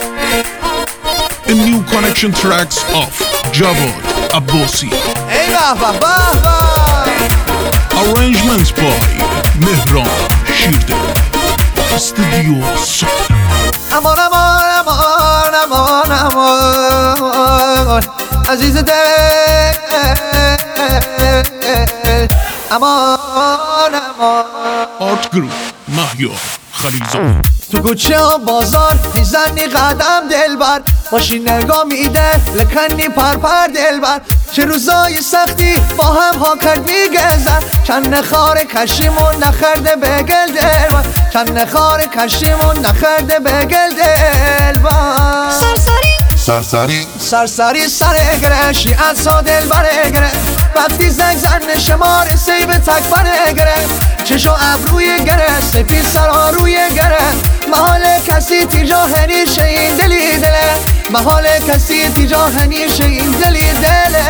A new connection tracks of Javad Abbasi. ای به به به. Arrangements by Mehran Shirdel. Studio Sound. امان امان امان امان امان عزیز دل امان امان. Art Group Mahyar Khalizad. تو کوچه ها بازار میزنی قدم دلبر، باشی نگاه میده لکنی پرپر دلبر. چه روزای سختی با هم ها کرد میگذر، چند نخار کشیمون نخرده بگل دلبر، چند نخار کشیمون نخرده بگل دلبر. سرسری سر گره شیعت سا دل بره گره، وقتی زنگ زن شمار سیب تک بره گره، چشو ابروی گره سپید سرا روی گره، محال کسی تیجا هنیشه این دلی دله، محال کسی تیجا هنیشه این دلی دله.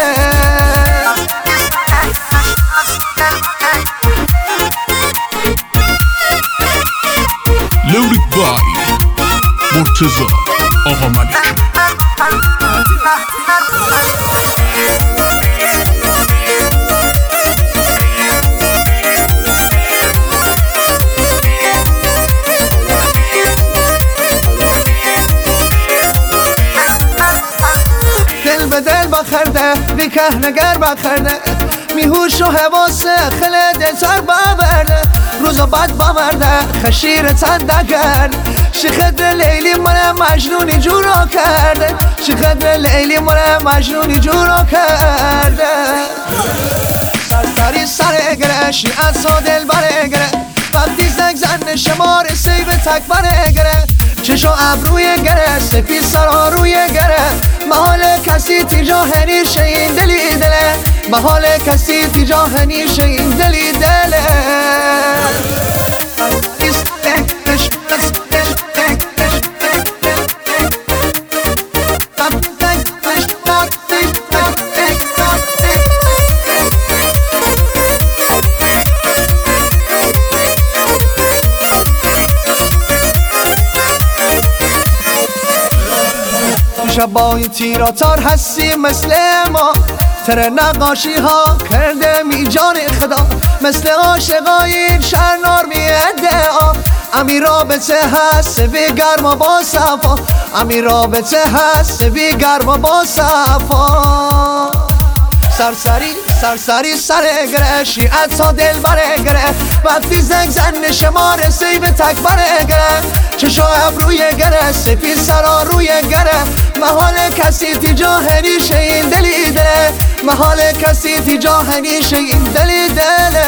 Lyric by Murtaza Agha Malik. دل به دل بخرده بی که نگر بخرده، میهوش و حواس خل دل سر ببرده، روزا بد بمرده خشیر تنده کرد، شیخدر لیلی من مجنونی جورا کرده، شیخدر لیلی من مجنونی جورا کرده. سرسری سر گره شیعت سا دل بره گره، وقتی زنگ زن شمار سیب تک بره گره، چشو ابروی گره سپید سرا روی گره، محال کسی تیجا هنیشه این دلی دله، محال کسی تیجا هنیشه این دلی دله. شبای تیراتار هستی مثل ما، تر نقاشی ها کرده می جان خدا، مثل عاشقای این شرنار می ادعا، امی رابطه هست بی گرما با صفا، امی رابطه هست بی گرما با صفا. سرسری سر گره شیعت تا دل بره گره، وقتی زنگ زن شمار سیب تک بره گره، چشو ابروی گره سپید سرا روی گره، محال کسی تیجا هنیشه این دلی دله، محال کسی تیجا هنیشه این دلی دله.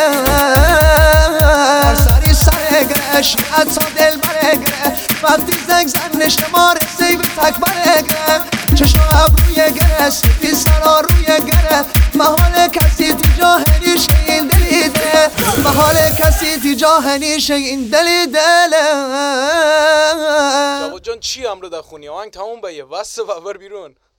سرسری سر گره شیعت تا دل بره گره، وقتی زنگ زن شمار سیب تک بره گره، چشو ابروی گره سپید سرا روی گره، محال کسی تیجا هنیشه این دلی دله، محال کسی تیجا هنیشه این دلی دله. جواد جان چی امرو در خونی آهنگ تموم به یه واسه و بر بیرون.